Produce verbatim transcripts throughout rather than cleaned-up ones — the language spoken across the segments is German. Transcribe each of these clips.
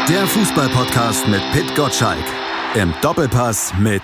Der Fußball-Podcast mit Pit Gottschalk. Im Doppelpass mit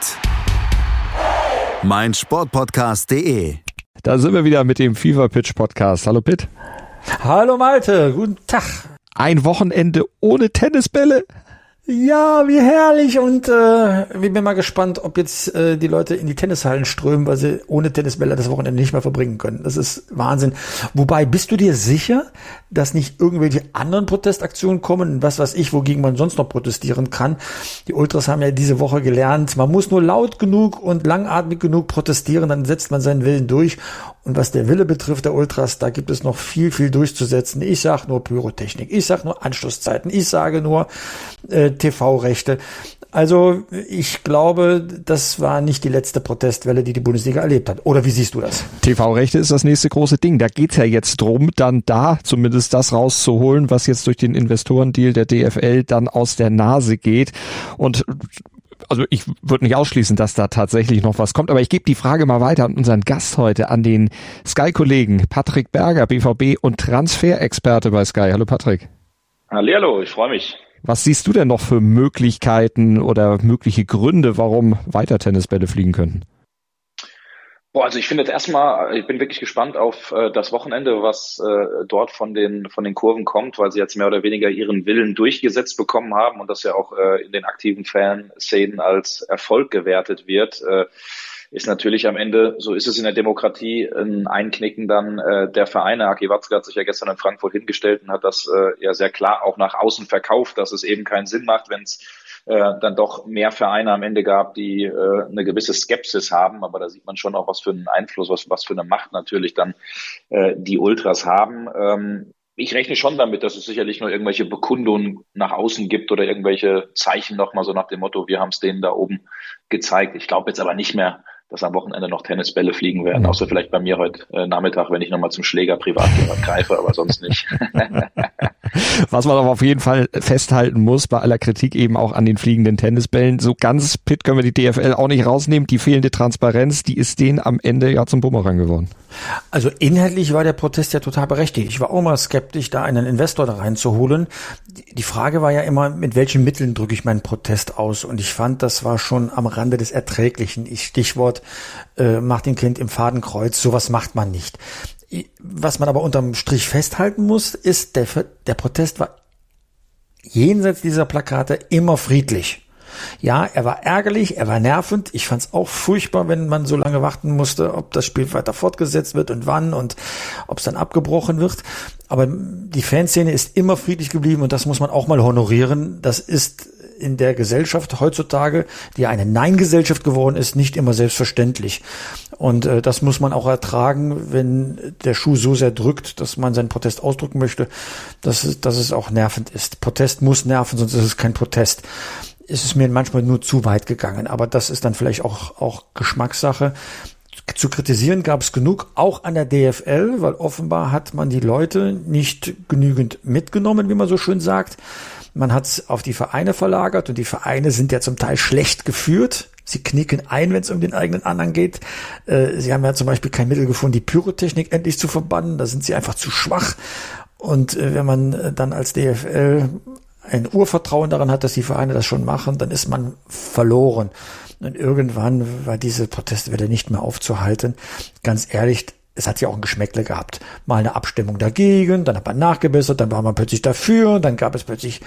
meinsportpodcast punkt de. Da sind wir wieder mit dem Fever Pitch Podcast. Hallo Pit. Hallo Malte, guten Tag. Ein Wochenende ohne Tennisbälle. Ja, wie herrlich, und äh, ich bin mal gespannt, ob jetzt äh, die Leute in die Tennishallen strömen, weil sie ohne Tennisbälle das Wochenende nicht mehr verbringen können. Das ist Wahnsinn. Wobei, bist du dir sicher, dass nicht irgendwelche anderen Protestaktionen kommen, was weiß ich, wogegen man sonst noch protestieren kann? Die Ultras haben ja diese Woche gelernt, man muss nur laut genug und langatmig genug protestieren, dann setzt man seinen Willen durch. Und was der Wille betrifft der Ultras, da gibt es noch viel, viel durchzusetzen. Ich sag nur Pyrotechnik, ich sag nur Anschlusszeiten, ich sage nur äh, T V-Rechte. Also ich glaube, das war nicht die letzte Protestwelle, die die Bundesliga erlebt hat. Oder wie siehst du das? T V-Rechte ist das nächste große Ding. Da geht's ja jetzt drum, dann da zumindest das rauszuholen, was jetzt durch den Investorendeal der D F L dann aus der Nase geht. Und also ich würde nicht ausschließen, dass da tatsächlich noch was kommt, aber ich gebe die Frage mal weiter an unseren Gast heute, an den Sky-Kollegen Patrick Berger, B V B und Transferexperte bei Sky. Hallo Patrick. Hallihallo, ich freue mich. Was siehst du denn noch für Möglichkeiten oder mögliche Gründe, warum weiter Tennisbälle fliegen könnten? Boah, also ich finde jetzt erstmal, ich bin wirklich gespannt auf äh, das Wochenende, was äh, dort von den von den Kurven kommt, weil sie jetzt mehr oder weniger ihren Willen durchgesetzt bekommen haben und das ja auch äh, in den aktiven Fanszenen als Erfolg gewertet wird. Äh, ist natürlich am Ende, so ist es in der Demokratie, ein Einknicken dann äh, der Vereine. Aki Watzke hat sich ja gestern in Frankfurt hingestellt und hat das äh, ja sehr klar auch nach außen verkauft, dass es eben keinen Sinn macht, wenn es äh, dann doch mehr Vereine am Ende gab, die äh, eine gewisse Skepsis haben. Aber da sieht man schon auch, was für einen Einfluss, was, was für eine Macht natürlich dann äh, die Ultras haben. Ähm, Ich rechne schon damit, dass es sicherlich nur irgendwelche Bekundungen nach außen gibt oder irgendwelche Zeichen nochmal so nach dem Motto, wir haben es denen da oben gezeigt. Ich glaube jetzt aber nicht mehr, dass am Wochenende noch Tennisbälle fliegen werden, außer vielleicht bei mir heute äh, Nachmittag, wenn ich nochmal zum Schläger privat greife, aber sonst nicht. Was man aber auf jeden Fall festhalten muss, bei aller Kritik eben auch an den fliegenden Tennisbällen, so ganz Pit können wir die D F L auch nicht rausnehmen. Die fehlende Transparenz, die ist denen am Ende ja zum Bumerang geworden. Also inhaltlich war der Protest ja total berechtigt. Ich war auch mal skeptisch, da einen Investor da reinzuholen. Die Frage war ja immer, mit welchen Mitteln drücke ich meinen Protest aus? Und ich fand, das war schon am Rande des Erträglichen. Ich Stichwort äh, Martin Kind im Fadenkreuz, sowas macht man nicht. Was man aber unterm Strich festhalten muss, ist, der, der Protest war jenseits dieser Plakate immer friedlich. Ja, er war ärgerlich, er war nervend. Ich fand es auch furchtbar, wenn man so lange warten musste, ob das Spiel weiter fortgesetzt wird und wann und ob es dann abgebrochen wird. Aber die Fanszene ist immer friedlich geblieben und das muss man auch mal honorieren. Das ist in der Gesellschaft heutzutage, die eine Nein-Gesellschaft geworden ist, nicht immer selbstverständlich. Und äh, das muss man auch ertragen, wenn der Schuh so sehr drückt, dass man seinen Protest ausdrücken möchte, dass es, dass es auch nervend ist. Protest muss nerven, sonst ist es kein Protest. Es ist mir manchmal nur zu weit gegangen, aber das ist dann vielleicht auch, auch Geschmackssache. Zu kritisieren gab es genug, auch an der D F L, weil offenbar hat man die Leute nicht genügend mitgenommen, wie man so schön sagt. Man hat es auf die Vereine verlagert und die Vereine sind ja zum Teil schlecht geführt. Sie knicken ein, wenn es um den eigenen Anhang geht. Äh, sie haben ja zum Beispiel kein Mittel gefunden, die Pyrotechnik endlich zu verbannen. Da sind sie einfach zu schwach. Und äh, wenn man äh, dann als D F L ein Urvertrauen daran hat, dass die Vereine das schon machen, dann ist man verloren. Und irgendwann war diese Protestwelle nicht mehr aufzuhalten. Ganz ehrlich, es hat ja auch ein Geschmäckle gehabt. Mal eine Abstimmung dagegen, dann hat man nachgebessert, dann war man plötzlich dafür, dann gab es plötzlich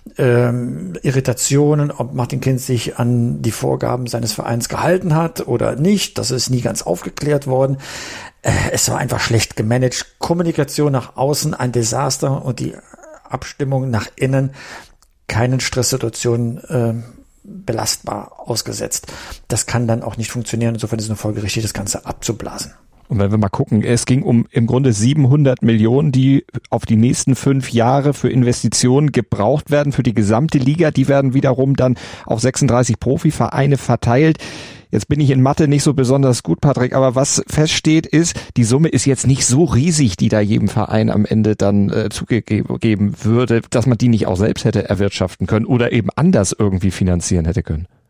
ähm, Irritationen, ob Martin Kind sich an die Vorgaben seines Vereins gehalten hat oder nicht. Das ist nie ganz aufgeklärt worden. Äh, es war einfach schlecht gemanagt. Kommunikation nach außen ein Desaster und die Abstimmung nach innen keinen Stresssituationen äh, belastbar ausgesetzt. Das kann dann auch nicht funktionieren. Insofern ist es nur folgerichtig, das Ganze abzublasen. Und wenn wir mal gucken, es ging um im Grunde siebenhundert Millionen, die auf die nächsten fünf Jahre für Investitionen gebraucht werden für die gesamte Liga. Die werden wiederum dann auf sechsunddreißig Profivereine verteilt. Jetzt bin ich in Mathe nicht so besonders gut, Patrick, aber was feststeht ist, die Summe ist jetzt nicht so riesig, die da jedem Verein am Ende dann äh, zugegeben würde, dass man die nicht auch selbst hätte erwirtschaften können oder eben anders irgendwie finanzieren hätte können.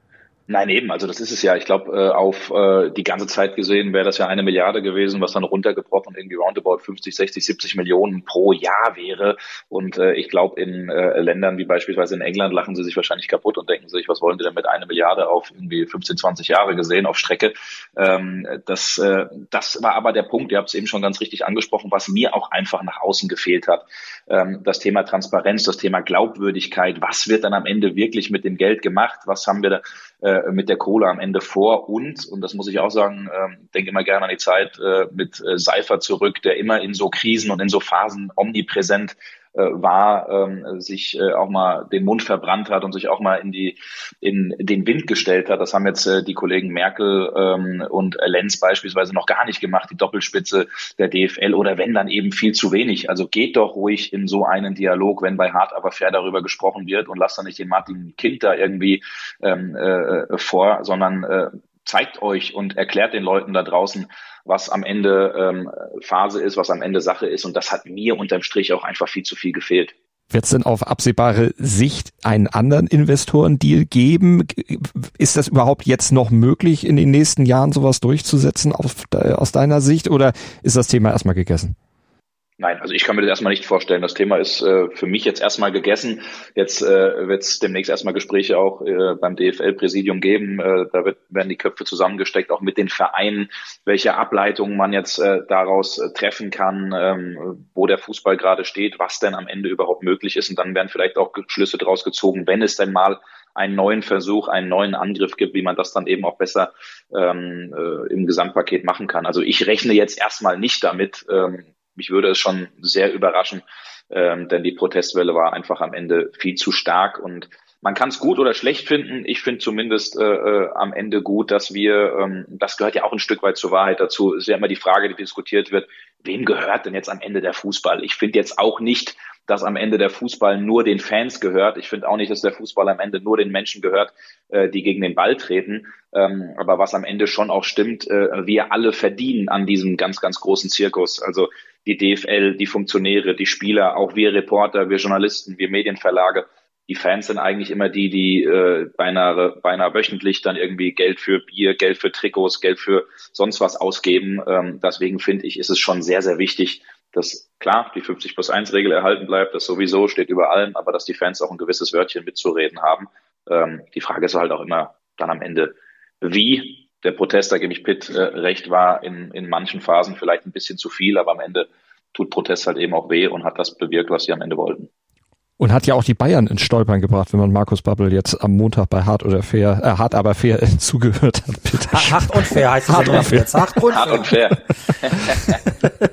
Nein, eben, also das ist es ja. Ich glaube, äh, auf äh, die ganze Zeit gesehen wäre das ja eine Milliarde gewesen, was dann runtergebrochen irgendwie roundabout fünfzig, sechzig, siebzig Millionen pro Jahr wäre. Und äh, ich glaube, in äh, Ländern wie beispielsweise in England lachen sie sich wahrscheinlich kaputt und denken sich, was wollen die denn mit einer Milliarde auf irgendwie fünfzehn, zwanzig Jahre gesehen auf Strecke. Ähm, das, äh, das war aber der Punkt, ihr habt es eben schon ganz richtig angesprochen, was mir auch einfach nach außen gefehlt hat. Ähm, das Thema Transparenz, das Thema Glaubwürdigkeit, was wird dann am Ende wirklich mit dem Geld gemacht, was haben wir da äh, mit der Kohle am Ende vor und, und das muss ich auch sagen, äh, denke immer gerne an die Zeit äh, mit äh, Seifert zurück, der immer in so Krisen und in so Phasen omnipräsent äh, war, ähm, sich äh, auch mal den Mund verbrannt hat und sich auch mal in die in den Wind gestellt hat. Das haben jetzt äh, die Kollegen Merkel ähm, und Lenz beispielsweise noch gar nicht gemacht, die Doppelspitze der D F L oder wenn dann eben viel zu wenig. Also geht doch ruhig in so einen Dialog, wenn bei Hart aber fair darüber gesprochen wird und lasst dann nicht den Martin Kind da irgendwie ähm, äh, vor, sondern äh, zeigt euch und erklärt den Leuten da draußen, was am Ende ähm, Phase ist, was am Ende Sache ist. Und das hat mir unterm Strich auch einfach viel zu viel gefehlt. Wird es denn auf absehbare Sicht einen anderen Investorendeal geben? Ist das überhaupt jetzt noch möglich, in den nächsten Jahren sowas durchzusetzen auf, aus deiner Sicht? Oder ist das Thema erstmal gegessen? Nein, also ich kann mir das erstmal nicht vorstellen. Das Thema ist äh, für mich jetzt erstmal gegessen. Jetzt äh, wird es demnächst erstmal Gespräche auch äh, beim D F L-Präsidium geben. Äh, da wird, werden die Köpfe zusammengesteckt, auch mit den Vereinen, welche Ableitungen man jetzt äh, daraus äh, treffen kann, ähm, wo der Fußball gerade steht, was denn am Ende überhaupt möglich ist. Und dann werden vielleicht auch Schlüsse daraus gezogen, wenn es denn mal einen neuen Versuch, einen neuen Angriff gibt, wie man das dann eben auch besser ähm, äh, im Gesamtpaket machen kann. Also ich rechne jetzt erstmal nicht damit. Ähm, Mich würde es schon sehr überraschen, ähm, denn die Protestwelle war einfach am Ende viel zu stark und man kann es gut oder schlecht finden. Ich finde zumindest äh, äh, am Ende gut, dass wir, ähm, das gehört ja auch ein Stück weit zur Wahrheit dazu, ist ja immer die Frage, die diskutiert wird, wem gehört denn jetzt am Ende der Fußball? Ich finde jetzt auch nicht, dass am Ende der Fußball nur den Fans gehört. Ich finde auch nicht, dass der Fußball am Ende nur den Menschen gehört, äh, die gegen den Ball treten. Ähm, aber was am Ende schon auch stimmt, äh, wir alle verdienen an diesem ganz, ganz großen Zirkus. Also die D F L, die Funktionäre, die Spieler, auch wir Reporter, wir Journalisten, wir Medienverlage. Die Fans sind eigentlich immer die, die äh, beinahe, beinahe wöchentlich dann irgendwie Geld für Bier, Geld für Trikots, Geld für sonst was ausgeben. Ähm, deswegen finde ich, ist es schon sehr, sehr wichtig, dass klar die fünfzig plus eins Regel erhalten bleibt, das sowieso steht über allem, aber dass die Fans auch ein gewisses Wörtchen mitzureden haben. Ähm, die Frage ist halt auch immer dann am Ende, wie. Der Protest, da gebe ich Pitt äh, recht, war in, in manchen Phasen vielleicht ein bisschen zu viel, aber am Ende tut Protest halt eben auch weh und hat das bewirkt, was sie am Ende wollten. Und hat ja auch die Bayern ins Stolpern gebracht, wenn man Markus Babbel jetzt am Montag bei Hart oder Fair, äh, Hart aber fair äh, zugehört hat. Bitte. Hart und fair heißt es Hart ja und fair. jetzt. Hart und Hart fair. und fair.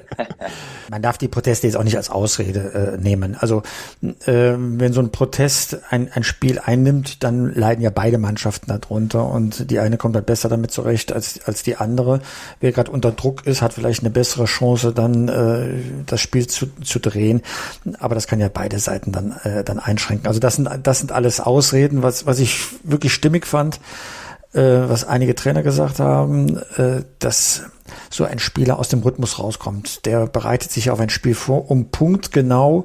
Man darf die Proteste jetzt auch nicht als Ausrede äh, nehmen. Also äh, wenn so ein Protest ein, ein Spiel einnimmt, dann leiden ja beide Mannschaften darunter und die eine kommt halt besser damit zurecht als als die andere. Wer gerade unter Druck ist, hat vielleicht eine bessere Chance, dann äh, das Spiel zu, zu drehen. Aber das kann ja beide Seiten dann äh, dann einschränken. Also das sind das sind alles Ausreden. Was was ich wirklich stimmig fand, äh, was einige Trainer gesagt haben, äh, dass so ein Spieler aus dem Rhythmus rauskommt. Der bereitet sich auf ein Spiel vor, um punktgenau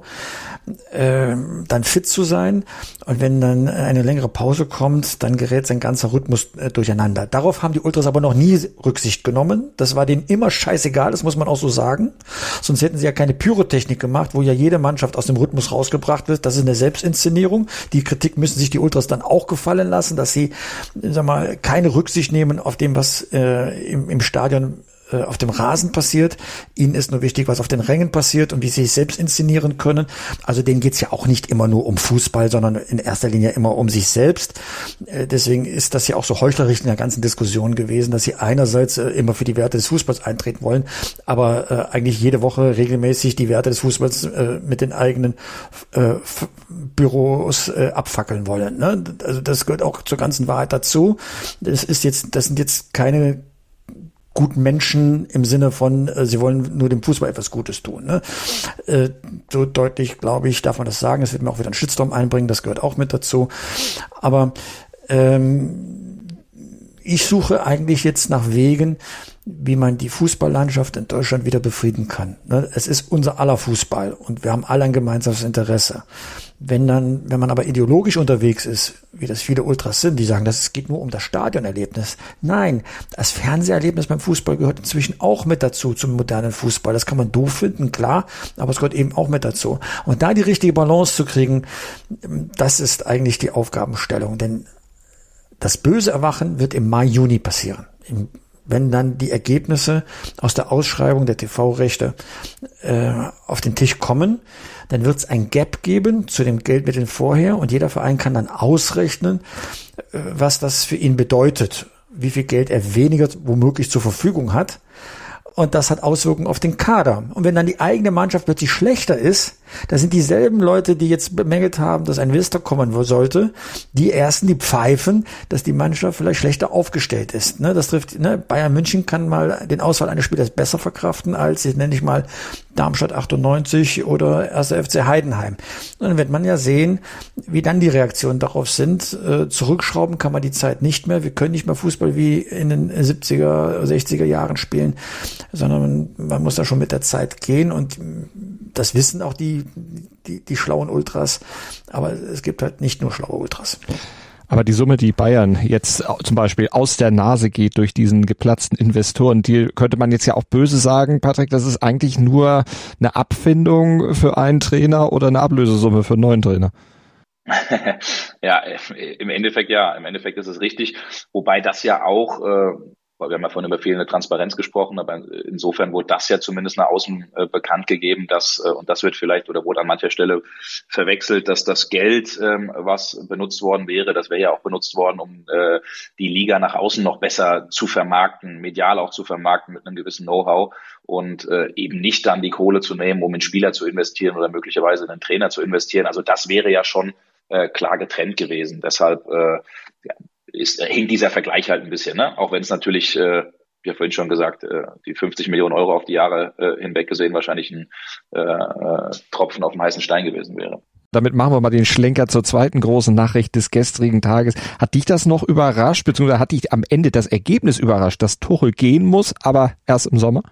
äh, dann fit zu sein. Und wenn dann eine längere Pause kommt, dann gerät sein ganzer Rhythmus äh, durcheinander. Darauf haben die Ultras aber noch nie Rücksicht genommen. Das war denen immer scheißegal, das muss man auch so sagen. Sonst hätten sie ja keine Pyrotechnik gemacht, wo ja jede Mannschaft aus dem Rhythmus rausgebracht wird. Das ist eine Selbstinszenierung. Die Kritik müssen sich die Ultras dann auch gefallen lassen, dass sie, sag mal, keine Rücksicht nehmen auf dem, was äh, im, im Stadion auf dem Rasen passiert. Ihnen ist nur wichtig, was auf den Rängen passiert und wie sie sich selbst inszenieren können. Also denen geht's ja auch nicht immer nur um Fußball, sondern in erster Linie immer um sich selbst. Deswegen ist das ja auch so heuchlerisch in der ganzen Diskussion gewesen, dass sie einerseits immer für die Werte des Fußballs eintreten wollen, aber eigentlich jede Woche regelmäßig die Werte des Fußballs mit den eigenen Büros abfackeln wollen. Also das gehört auch zur ganzen Wahrheit dazu. Das ist jetzt, das sind jetzt keine guten Menschen im Sinne von, äh, sie wollen nur dem Fußball etwas Gutes tun. Ne? Äh, so deutlich, glaube ich, darf man das sagen. Es wird mir auch wieder einen Shitstorm einbringen, das gehört auch mit dazu. Aber ähm, ich suche eigentlich jetzt nach Wegen, wie man die Fußballlandschaft in Deutschland wieder befrieden kann. Es ist unser aller Fußball und wir haben alle ein gemeinsames Interesse. Wenn dann, wenn man aber ideologisch unterwegs ist, wie das viele Ultras sind, die sagen, das geht nur um das Stadionerlebnis. Nein, das Fernseherlebnis beim Fußball gehört inzwischen auch mit dazu, zum modernen Fußball. Das kann man doof finden, klar, aber es gehört eben auch mit dazu. Und da die richtige Balance zu kriegen, das ist eigentlich die Aufgabenstellung. Denn das böse Erwachen wird im Mai, Juni passieren. Im Wenn dann die Ergebnisse aus der Ausschreibung der T V-Rechte äh, auf den Tisch kommen, dann wird es ein Gap geben zu dem Geldmitteln vorher und jeder Verein kann dann ausrechnen, äh, was das für ihn bedeutet, wie viel Geld er weniger womöglich zur Verfügung hat. Und das hat Auswirkungen auf den Kader. Und wenn dann die eigene Mannschaft plötzlich schlechter ist, da sind dieselben Leute, die jetzt bemängelt haben, dass ein Investor kommen sollte, die ersten, die pfeifen, dass die Mannschaft vielleicht schlechter aufgestellt ist. Ne, das trifft, ne, Bayern München kann mal den Ausfall eines Spielers besser verkraften als, jetzt nenne ich mal, Darmstadt achtundneunzig oder erster F C Heidenheim. Und dann wird man ja sehen, wie dann die Reaktionen darauf sind. Äh, zurückschrauben kann man die Zeit nicht mehr. Wir können nicht mehr Fußball wie in den siebziger, sechziger Jahren spielen, sondern man muss da schon mit der Zeit gehen und das wissen auch die, die, die schlauen Ultras, aber es gibt halt nicht nur schlaue Ultras. Aber die Summe, die Bayern jetzt zum Beispiel aus der Nase geht durch diesen geplatzten Investorendeal, könnte man jetzt ja auch böse sagen, Patrick, das ist eigentlich nur eine Abfindung für einen Trainer oder eine Ablösesumme für einen neuen Trainer. Ja, im Endeffekt ja, im Endeffekt ist es richtig, wobei das ja auch, äh, wir haben ja vorhin über fehlende Transparenz gesprochen, aber insofern wurde das ja zumindest nach außen äh, bekannt gegeben, dass, äh, und das wird vielleicht oder wurde an mancher Stelle verwechselt, dass das Geld, ähm, was benutzt worden wäre, das wäre ja auch benutzt worden, um äh, die Liga nach außen noch besser zu vermarkten, medial auch zu vermarkten mit einem gewissen Know-how und äh, eben nicht dann die Kohle zu nehmen, um in Spieler zu investieren oder möglicherweise in einen Trainer zu investieren. Also das wäre ja schon äh, klar getrennt gewesen. Deshalb äh, ja, ist, hinkt dieser Vergleich halt ein bisschen, ne? Auch wenn es natürlich, äh, wie ja vorhin schon gesagt, äh, die fünfzig Millionen Euro auf die Jahre äh, hinweg gesehen wahrscheinlich ein äh, äh, Tropfen auf dem heißen Stein gewesen wäre. Damit machen wir mal den Schlenker zur zweiten großen Nachricht des gestrigen Tages. Hat dich das noch überrascht, beziehungsweise hat dich am Ende das Ergebnis überrascht, dass Tuchel gehen muss, aber erst im Sommer?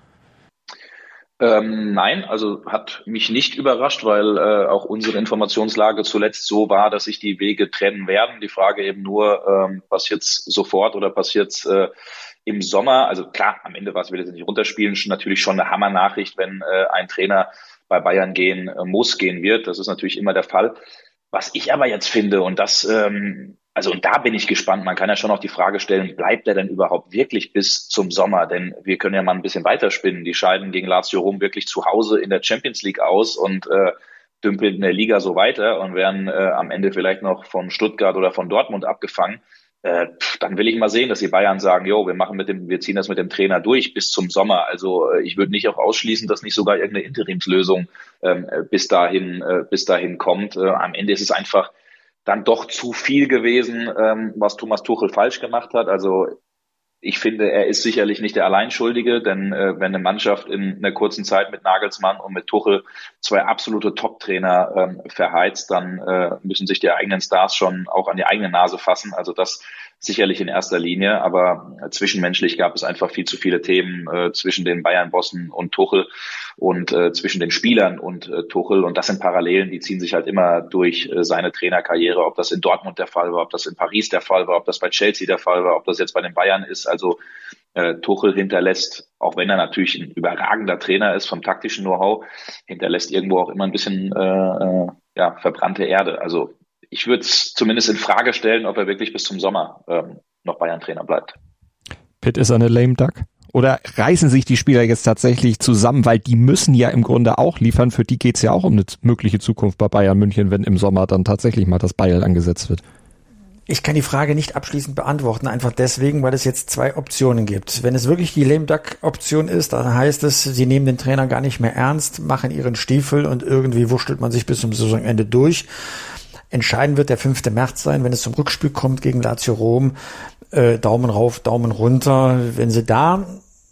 Ähm, nein, also hat mich nicht überrascht, weil äh, auch unsere Informationslage zuletzt so war, dass sich die Wege trennen werden. Die Frage eben nur, ähm, passiert es sofort oder passiert es äh, im Sommer? Also klar, am Ende war es, will ich jetzt nicht runterspielen, schon, natürlich schon eine Hammer-Nachricht, wenn äh, ein Trainer bei Bayern gehen äh, muss, gehen wird. Das ist natürlich immer der Fall. Was ich aber jetzt finde, und das, ähm, also und da bin ich gespannt, man kann ja schon auch die Frage stellen, bleibt er denn überhaupt wirklich bis zum Sommer? Denn wir können ja mal ein bisschen weiterspinnen. Die scheiden gegen Lazio Rom wirklich zu Hause in der Champions League aus und äh, dümpeln in der Liga so weiter und werden äh, am Ende vielleicht noch von Stuttgart oder von Dortmund abgefangen. Äh, dann will ich mal sehen, dass die Bayern sagen, jo, wir machen mit dem, wir ziehen das mit dem Trainer durch bis zum Sommer. Also äh, ich würde nicht auch ausschließen, dass nicht sogar irgendeine Interimslösung ähm, bis dahin, äh, bis dahin kommt. Äh, am Ende ist es einfach dann doch zu viel gewesen, ähm, was Thomas Tuchel falsch gemacht hat. Also ich finde, er ist sicherlich nicht der Alleinschuldige, denn äh, wenn eine Mannschaft in einer kurzen Zeit mit Nagelsmann und mit Tuchel zwei absolute Top-Trainer ähm, verheizt, dann äh, müssen sich die eigenen Stars schon auch an die eigene Nase fassen. Also das sicherlich in erster Linie, aber äh, zwischenmenschlich gab es einfach viel zu viele Themen äh, zwischen den Bayern-Bossen und Tuchel und äh, zwischen den Spielern und äh, Tuchel. Und das sind Parallelen, die ziehen sich halt immer durch äh, seine Trainerkarriere, ob das in Dortmund der Fall war, ob das in Paris der Fall war, ob das bei Chelsea der Fall war, ob das jetzt bei den Bayern ist. Also äh, Tuchel hinterlässt, auch wenn er natürlich ein überragender Trainer ist vom taktischen Know-how, hinterlässt irgendwo auch immer ein bisschen äh, äh, ja, verbrannte Erde. Also ich würde es zumindest in Frage stellen, ob er wirklich bis zum Sommer ähm, noch Bayern-Trainer bleibt. Pitt ist eine lame duck? Oder reißen sich die Spieler jetzt tatsächlich zusammen, weil die müssen ja im Grunde auch liefern, für die geht's ja auch um eine mögliche Zukunft bei Bayern München, wenn im Sommer dann tatsächlich mal das Beil angesetzt wird. Ich kann die Frage nicht abschließend beantworten, einfach deswegen, weil es jetzt zwei Optionen gibt. Wenn es wirklich die Lame Duck Option ist, dann heißt es, sie nehmen den Trainer gar nicht mehr ernst, machen ihren Stiefel und irgendwie wurschtelt man sich bis zum Saisonende durch. Entscheidend wird der fünfte März sein, wenn es zum Rückspiel kommt gegen Lazio Rom. Äh, Daumen rauf, Daumen runter. Wenn sie da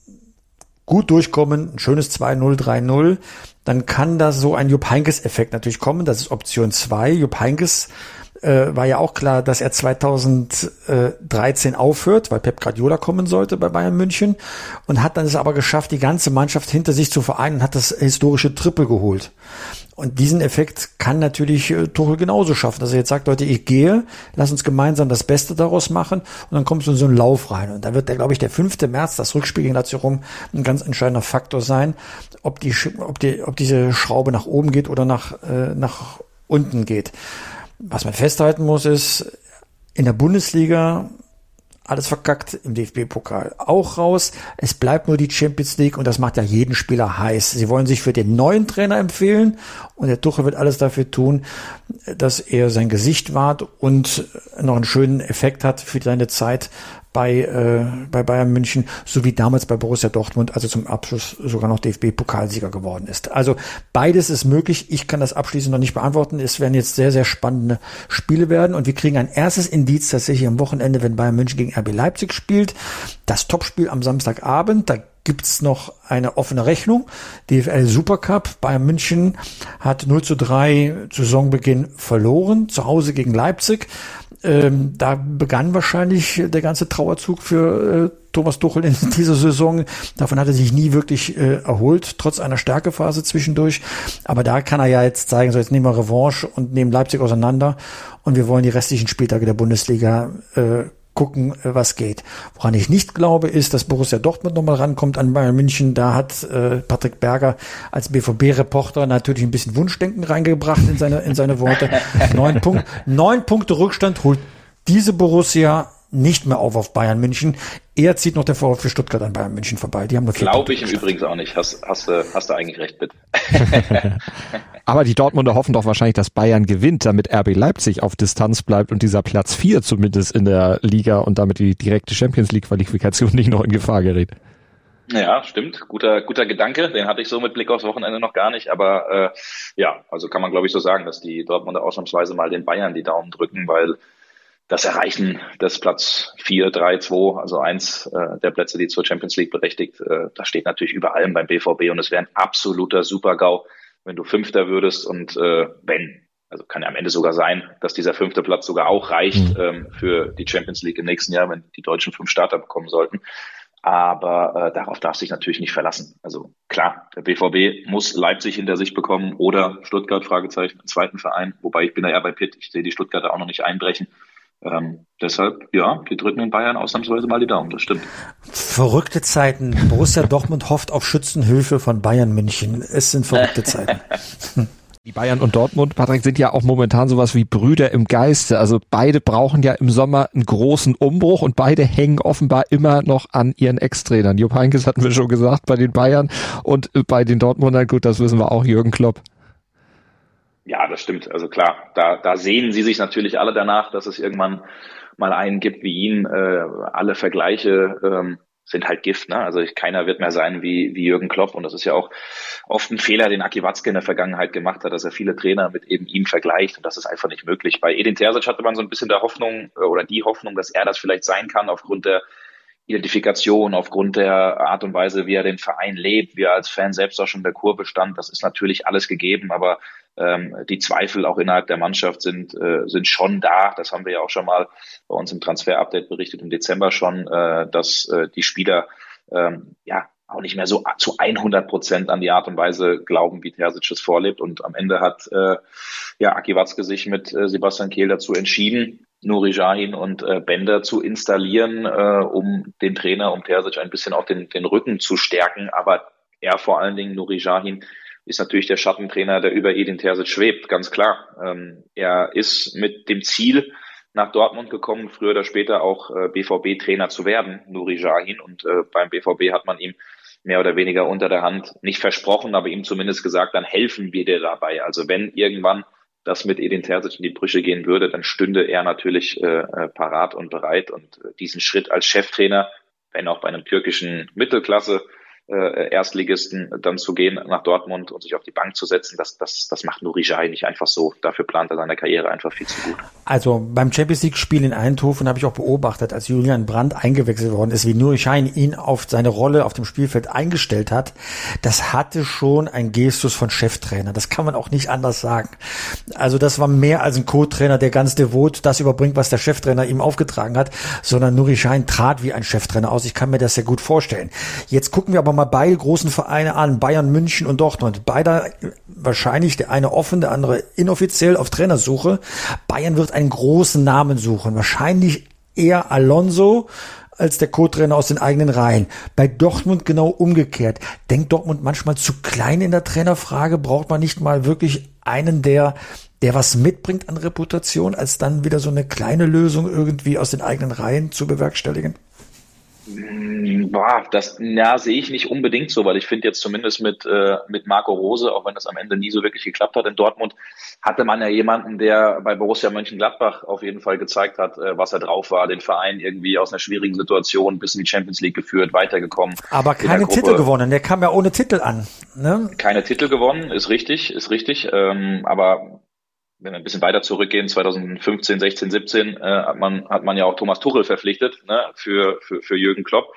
gut durchkommen, ein schönes zwei null, drei null, dann kann da so ein Jupp Heynckes-Effekt natürlich kommen. Das ist Option zwei. Jupp Heynckes äh, war ja auch klar, dass er zweitausenddreizehn aufhört, weil Pep Guardiola kommen sollte bei Bayern München und hat dann es aber geschafft, die ganze Mannschaft hinter sich zu vereinen und hat das historische Triple geholt. Und diesen Effekt kann natürlich äh, Tuchel genauso schaffen, dass er jetzt sagt, Leute, ich gehe, lass uns gemeinsam das Beste daraus machen und dann kommst du in so einen Lauf rein. Und da wird, der, glaube ich, der fünfte März, das Rückspiel gegen Lazio Rom, ein ganz entscheidender Faktor sein, ob die, ob die, ob diese Schraube nach oben geht oder nach, äh, nach unten geht. Was man festhalten muss, ist, in der Bundesliga alles verkackt, im D F B-Pokal auch raus. Es bleibt nur die Champions League und das macht ja jeden Spieler heiß. Sie wollen sich für den neuen Trainer empfehlen und der Tuchel wird alles dafür tun, dass er sein Gesicht wahrt und noch einen schönen Effekt hat für seine Zeit bei äh, bei Bayern München, so wie damals bei Borussia Dortmund, also zum Abschluss sogar noch D F B-Pokalsieger geworden ist. Also beides ist möglich. Ich kann das abschließend noch nicht beantworten. Es werden jetzt sehr, sehr spannende Spiele werden und wir kriegen ein erstes Indiz tatsächlich am Wochenende, wenn Bayern München gegen R B Leipzig spielt. Das Topspiel am Samstagabend, da gibt's noch eine offene Rechnung. D F L Supercup. Bayern München hat null zu drei zu Saisonbeginn verloren, zu Hause gegen Leipzig. Ähm, da begann wahrscheinlich der ganze Trauerzug für äh, Thomas Tuchel in dieser Saison. Davon hat er sich nie wirklich äh, erholt, trotz einer Stärkephase zwischendurch. Aber da kann er ja jetzt zeigen, so jetzt nehmen wir Revanche und nehmen Leipzig auseinander. Und wir wollen die restlichen Spieltage der Bundesliga äh, gucken, was geht. Woran ich nicht glaube, ist, dass Borussia Dortmund nochmal rankommt an Bayern München. Da hat äh, Patrick Berger als B V B-Reporter natürlich ein bisschen Wunschdenken reingebracht in seine in seine Worte. Neun, Punkt, neun Punkte Rückstand holt diese Borussia nicht mehr auf auf Bayern München. Er zieht noch der VfB Stuttgart an Bayern München vorbei. Die haben nur vier Glaube ich im Übrigen auch nicht. Hast, hast, du, hast du eigentlich recht mit. Aber die Dortmunder hoffen doch wahrscheinlich, dass Bayern gewinnt, damit R B Leipzig auf Distanz bleibt und dieser Platz vier zumindest in der Liga und damit die direkte Champions League Qualifikation nicht noch in Gefahr gerät. Ja, stimmt. Guter, guter Gedanke. Den hatte ich so mit Blick aufs Wochenende noch gar nicht. Aber äh, ja, also kann man glaube ich so sagen, dass die Dortmunder ausnahmsweise mal den Bayern die Daumen drücken, weil das Erreichen des Platz vier, drei, zwei, also eins äh, der Plätze, die zur Champions League berechtigt, äh, das steht natürlich über allem beim B V B und es wäre ein absoluter Super-GAU, wenn du Fünfter würdest und äh, wenn, also kann ja am Ende sogar sein, dass dieser fünfte Platz sogar auch reicht mhm. ähm, für die Champions League im nächsten Jahr, wenn die Deutschen fünf Starter bekommen sollten. Aber äh, darauf darf sich natürlich nicht verlassen. Also klar, der B V B muss Leipzig hinter sich bekommen oder Stuttgart, Fragezeichen, einen zweiten Verein, wobei ich bin da eher bei Pitt, ich sehe die Stuttgarter auch noch nicht einbrechen. Ähm, deshalb, ja, wir drücken in Bayern ausnahmsweise mal die Daumen, das stimmt. Verrückte Zeiten. Borussia Dortmund hofft auf Schützenhilfe von Bayern München. Es sind verrückte Zeiten. Die Bayern und Dortmund, Patrick, sind ja auch momentan sowas wie Brüder im Geiste. Also beide brauchen ja im Sommer einen großen Umbruch und beide hängen offenbar immer noch an ihren Ex-Trainern. Jupp Heynckes hatten wir schon gesagt bei den Bayern und bei den Dortmundern, gut, das wissen wir auch, Jürgen Klopp. Ja, das stimmt. Also klar, da, da sehen sie sich natürlich alle danach, dass es irgendwann mal einen gibt wie ihn. Äh, alle Vergleiche ähm, sind halt Gift, ne? Also ich, keiner wird mehr sein wie, wie Jürgen Klopp. Und das ist ja auch oft ein Fehler, den Aki Watzke in der Vergangenheit gemacht hat, dass er viele Trainer mit eben ihm vergleicht. Und das ist einfach nicht möglich. Bei Edin Terzic hatte man so ein bisschen der Hoffnung äh, oder die Hoffnung, dass er das vielleicht sein kann aufgrund der Identifikation, aufgrund der Art und Weise, wie er den Verein lebt, wie er als Fan selbst auch schon in der Kurve stand. Das ist natürlich alles gegeben, aber ähm, die Zweifel auch innerhalb der Mannschaft sind äh, sind schon da. Das haben wir ja auch schon mal bei uns im Transfer-Update berichtet im Dezember schon, äh, dass äh, die Spieler ähm, ja auch nicht mehr so zu hundert Prozent an die Art und Weise glauben, wie Terzic es vorlebt. Und am Ende hat äh, ja Aki Watzke sich mit äh, Sebastian Kehl dazu entschieden, Nuri Sahin und äh, Bender zu installieren, äh, um den Trainer, um Terzic ein bisschen auf den, den Rücken zu stärken. Aber er vor allen Dingen, Nuri Sahin, ist natürlich der Schattentrainer, der über Edin Terzic schwebt, ganz klar. Ähm, er ist mit dem Ziel nach Dortmund gekommen, früher oder später auch äh, B V B-Trainer zu werden, Nuri Sahin. Und äh, beim B V B hat man ihm mehr oder weniger unter der Hand nicht versprochen, aber ihm zumindest gesagt, dann helfen wir dir dabei. Also wenn irgendwann das mit Edin Terzic in die Brüche gehen würde, dann stünde er natürlich äh, parat und bereit. Und äh, diesen Schritt als Cheftrainer, wenn auch bei einem türkischen Mittelklasse äh, Erstligisten dann zu gehen nach Dortmund und sich auf die Bank zu setzen, das, das, das macht Nuri Sahin nicht einfach so. Dafür plant er seine Karriere einfach viel zu gut. Also beim Champions League Spiel in Eindhoven habe ich auch beobachtet, als Julian Brandt eingewechselt worden ist, wie Nuri Sahin ihn auf seine Rolle auf dem Spielfeld eingestellt hat. Das hatte schon ein Gestus von Cheftrainer. Das kann man auch nicht anders sagen. Also das war mehr als ein Co-Trainer, der ganz devot das überbringt, was der Cheftrainer ihm aufgetragen hat, sondern Nuri Sahin trat wie ein Cheftrainer aus. Ich kann mir das sehr gut vorstellen. Jetzt gucken wir aber mal beide großen Vereine an, Bayern München und Dortmund. Beide wahrscheinlich, der eine offen, der andere inoffiziell auf Trainersuche. Bayern wird einen großen Namen suchen. Wahrscheinlich eher Alonso als der Co-Trainer aus den eigenen Reihen. Bei Dortmund genau umgekehrt. Denkt Dortmund manchmal zu klein in der Trainerfrage? Braucht man nicht mal wirklich einen, der der was mitbringt an Reputation, als dann wieder so eine kleine Lösung irgendwie aus den eigenen Reihen zu bewerkstelligen? Boah, das ja, sehe ich nicht unbedingt so, weil ich finde jetzt zumindest mit äh, mit Marco Rose, auch wenn das am Ende nie so wirklich geklappt hat in Dortmund, hatte man ja jemanden, der bei Borussia Mönchengladbach auf jeden Fall gezeigt hat, äh, was er drauf war, den Verein irgendwie aus einer schwierigen Situation bis in die Champions League geführt, weitergekommen. Aber keine Titel gewonnen, der kam ja ohne Titel an. Ne? Keine Titel gewonnen, ist richtig, ist richtig, ähm, aber wenn wir ein bisschen weiter zurückgehen, zwanzig fünfzehn, sechzehn, siebzehn, äh, hat man hat man ja auch Thomas Tuchel verpflichtet, ne, für für für Jürgen Klopp.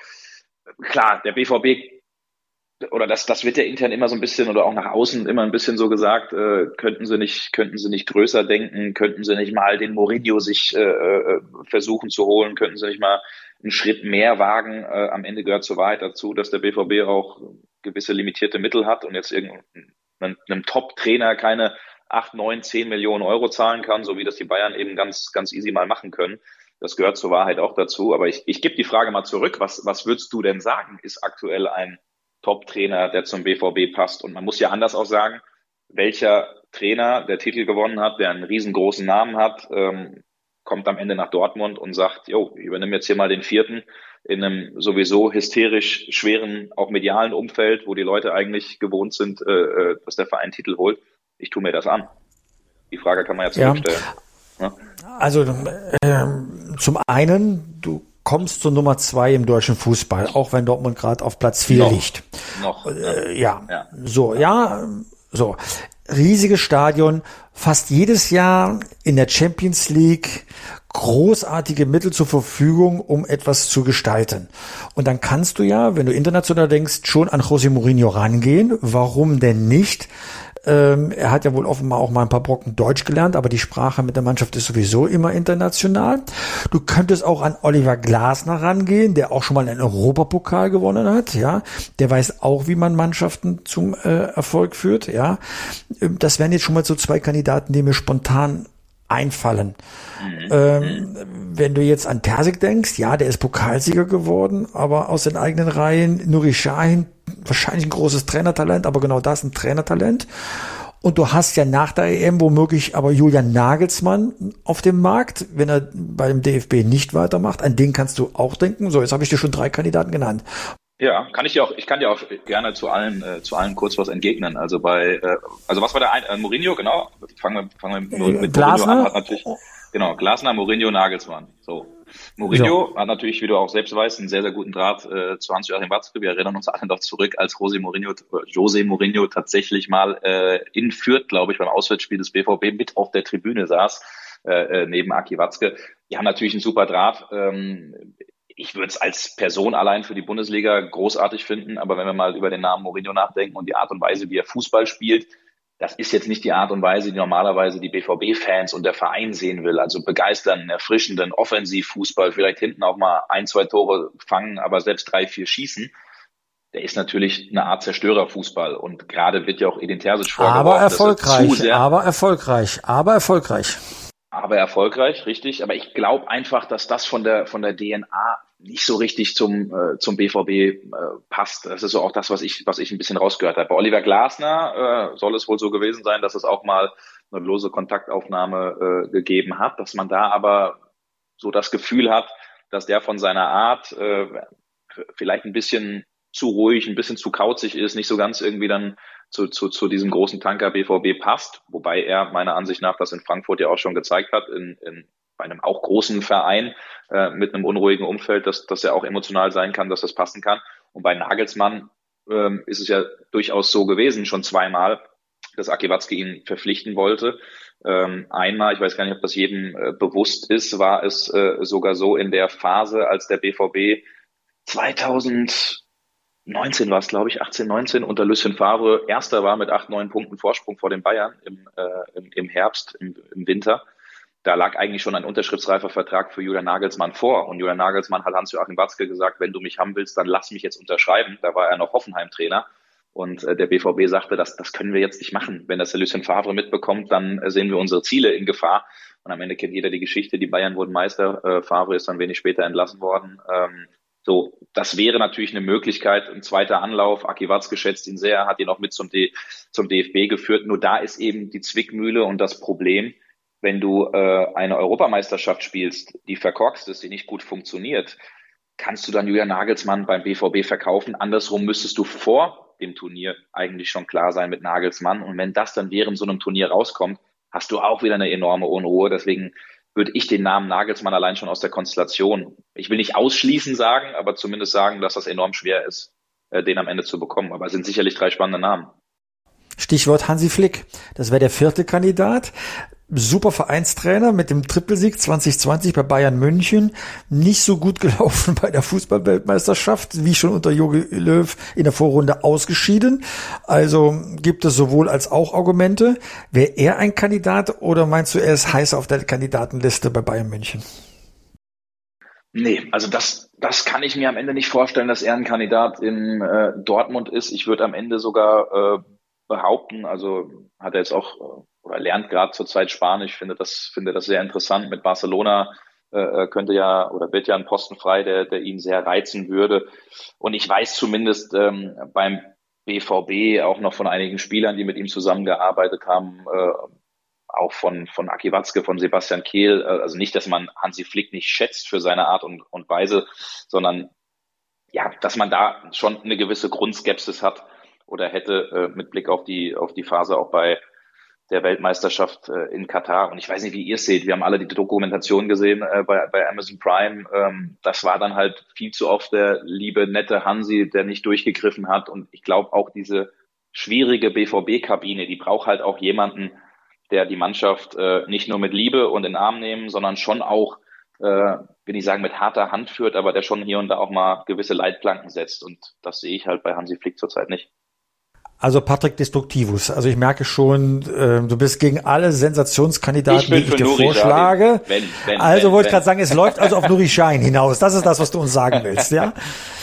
Klar, der B V B, oder das das wird ja intern immer so ein bisschen oder auch nach außen immer ein bisschen so gesagt, äh, könnten sie nicht könnten sie nicht größer denken, könnten sie nicht mal den Mourinho sich äh, versuchen zu holen, könnten sie nicht mal einen Schritt mehr wagen. Äh, am Ende gehört zur Wahrheit dazu, dass der B V B auch gewisse limitierte Mittel hat und jetzt irgendeinem einem Top-Trainer keine acht, neun, zehn Millionen Euro zahlen kann, so wie das die Bayern eben ganz, ganz easy mal machen können. Das gehört zur Wahrheit auch dazu. Aber ich, ich gebe die Frage mal zurück. Was, was würdest du denn sagen, ist aktuell ein Top-Trainer, der zum B V B passt? Und man muss ja anders auch sagen, welcher Trainer, der Titel gewonnen hat, der einen riesengroßen Namen hat, ähm, kommt am Ende nach Dortmund und sagt, jo, ich übernehme jetzt hier mal den vierten in einem sowieso hysterisch schweren, auch medialen Umfeld, wo die Leute eigentlich gewohnt sind, äh, dass der Verein Titel holt. Ich tue mir das an. Die Frage kann man ja zurückstellen. Ja. Ja? Also äh, zum einen, du kommst zur Nummer zwei im deutschen Fußball, auch wenn Dortmund gerade auf Platz vier liegt. Noch. Äh, ja. ja, so, ja, so. Riesiges Stadion, fast jedes Jahr in der Champions League großartige Mittel zur Verfügung, um etwas zu gestalten. Und dann kannst du ja, wenn du international denkst, schon an José Mourinho rangehen. Warum denn nicht? Ähm, er hat ja wohl offenbar auch mal ein paar Brocken Deutsch gelernt, aber die Sprache mit der Mannschaft ist sowieso immer international. Du könntest auch an Oliver Glasner rangehen, der auch schon mal einen Europapokal gewonnen hat, ja. Der weiß auch, wie man Mannschaften zum äh, Erfolg führt, ja. Das wären jetzt schon mal so zwei Kandidaten, die mir spontan einfallen. Mhm. Ähm, wenn du jetzt an Terzic denkst, ja, der ist Pokalsieger geworden, aber aus den eigenen Reihen, Nuri Sahin, wahrscheinlich ein großes Trainertalent, aber genau das ein Trainertalent. Und du hast ja nach der E M womöglich aber Julian Nagelsmann auf dem Markt, wenn er beim D F B nicht weitermacht. An den kannst du auch denken. So, jetzt habe ich dir schon drei Kandidaten genannt. Ja, kann ich dir auch, ich kann dir auch gerne zu allen, äh, zu allen kurz was entgegnen. Also bei, äh, also was war der ein, äh, Mourinho, genau. Fangen wir, fangen wir mit, mit Mourinho an. Hat natürlich, genau, Glasner, Mourinho, Nagelsmann. So. Mourinho so. Hat natürlich, wie du auch selbst weißt, einen sehr, sehr guten Draht äh, zu Hans-Joachim Watzke. Wir erinnern uns alle noch zurück, als José Mourinho, José Mourinho tatsächlich mal äh, in Fürth, glaube ich, beim Auswärtsspiel des B V B mit auf der Tribüne saß, äh, neben Aki Watzke. Die haben natürlich einen super Draht. Ähm, Ich würde es als Person allein für die Bundesliga großartig finden, aber wenn wir mal über den Namen Mourinho nachdenken und die Art und Weise, wie er Fußball spielt, das ist jetzt nicht die Art und Weise, die normalerweise die B V B-Fans und der Verein sehen will. Also begeisternden, erfrischenden Offensivfußball, vielleicht hinten auch mal ein, zwei Tore fangen, aber selbst drei, vier schießen. Der ist natürlich eine Art Zerstörerfußball und gerade wird ja auch Edin Terzic vorgeworfen. Aber erfolgreich, aber erfolgreich, aber erfolgreich. Aber erfolgreich, richtig. Aber ich glaube einfach, dass das von der von der D N A nicht so richtig zum äh, zum B V B äh, passt. Das ist so auch das, was ich was ich ein bisschen rausgehört habe. Bei Oliver Glasner äh, soll es wohl so gewesen sein, dass es auch mal eine lose Kontaktaufnahme äh, gegeben hat, dass man da aber so das Gefühl hat, dass der von seiner Art äh, vielleicht ein bisschen zu ruhig, ein bisschen zu kauzig ist, nicht so ganz irgendwie dann zu, zu, zu diesem großen Tanker B V B passt, wobei er meiner Ansicht nach das in Frankfurt ja auch schon gezeigt hat, in, in bei einem auch großen Verein äh, mit einem unruhigen Umfeld, dass, dass er auch emotional sein kann, dass das passen kann. Und bei Nagelsmann, ähm, ist es ja durchaus so gewesen, schon zweimal, dass Aki Watzke ihn verpflichten wollte. Ähm, einmal, ich weiß gar nicht, ob das jedem äh, bewusst ist, war es äh, sogar so in der Phase, als der B V B zweitausendneunzehn war es, glaube ich, achtzehn, neunzehn unter Lucien Favre Erster war mit acht, neun Punkten Vorsprung vor den Bayern im, äh, im, im Herbst, im, im Winter. Da lag eigentlich schon ein unterschriftsreifer Vertrag für Julian Nagelsmann vor. Und Julian Nagelsmann hat Hans-Joachim Watzke gesagt, wenn du mich haben willst, dann lass mich jetzt unterschreiben. Da war er noch Hoffenheim-Trainer. Und äh, der B V B sagte, das, das können wir jetzt nicht machen. Wenn das der Lucien Favre mitbekommt, dann äh, sehen wir unsere Ziele in Gefahr. Und am Ende kennt jeder die Geschichte, die Bayern wurden Meister. Äh, Favre ist dann wenig später entlassen worden. Ähm, so, das wäre natürlich eine Möglichkeit. Ein zweiter Anlauf. Aki Watzke schätzt ihn sehr, hat ihn auch mit zum, D, zum D F B geführt. Nur da ist eben die Zwickmühle und das Problem, wenn du äh, eine Europameisterschaft spielst, die verkorkst ist, die nicht gut funktioniert, kannst du dann Julian Nagelsmann beim B V B verkaufen. Andersrum müsstest du vor dem Turnier eigentlich schon klar sein mit Nagelsmann. Und wenn das dann während so einem Turnier rauskommt, hast du auch wieder eine enorme Unruhe. Deswegen würde ich den Namen Nagelsmann allein schon aus der Konstellation, ich will nicht ausschließen sagen, aber zumindest sagen, dass das enorm schwer ist, äh, den am Ende zu bekommen. Aber es sind sicherlich drei spannende Namen. Stichwort Hansi Flick. Das wäre der vierte Kandidat. Super Vereinstrainer mit dem Trippelsieg zwanzig zwanzig bei Bayern München. Nicht so gut gelaufen bei der Fußball-Weltmeisterschaft, wie schon unter Jogi Löw in der Vorrunde ausgeschieden. Also gibt es sowohl als auch Argumente. Wäre er ein Kandidat oder meinst du, er ist heiß auf der Kandidatenliste bei Bayern München? Nee, also das, das kann ich mir am Ende nicht vorstellen, dass er ein Kandidat in äh, Dortmund ist. Ich würde am Ende sogar äh, behaupten, also hat er jetzt auch oder lernt gerade zurzeit Spanisch, finde das finde das sehr interessant. Mit Barcelona äh, könnte ja oder wird ja ein Posten frei, der der ihn sehr reizen würde. Und ich weiß zumindest ähm, beim B V B auch noch von einigen Spielern, die mit ihm zusammengearbeitet haben, äh, auch von von Aki Watzke, von Sebastian Kehl. Äh, also nicht, dass man Hansi Flick nicht schätzt für seine Art und, und Weise, sondern ja, dass man da schon eine gewisse Grundskepsis hat oder hätte äh, mit Blick auf die auf die Phase auch bei der Weltmeisterschaft äh, in Katar. Und ich weiß nicht, wie ihr es seht. Wir haben alle die Dokumentation gesehen äh, bei, bei Amazon Prime. Ähm, das war dann halt viel zu oft der liebe, nette Hansi, der nicht durchgegriffen hat. Und ich glaube auch diese schwierige B V B-Kabine, die braucht halt auch jemanden, der die Mannschaft äh, nicht nur mit Liebe und in den Arm nehmen, sondern schon auch, äh, will ich sagen, mit harter Hand führt, aber der schon hier und da auch mal gewisse Leitplanken setzt. Und das sehe ich halt bei Hansi Flick zurzeit nicht. Also Patrick Destruktivus. Also ich merke schon, äh, du bist gegen alle Sensationskandidaten, die ich dir Nuri vorschlage. Wenn, wenn, also wenn, wollte ich gerade sagen, es läuft also auf Nuri Sahin hinaus. Das ist das, was du uns sagen willst, ja?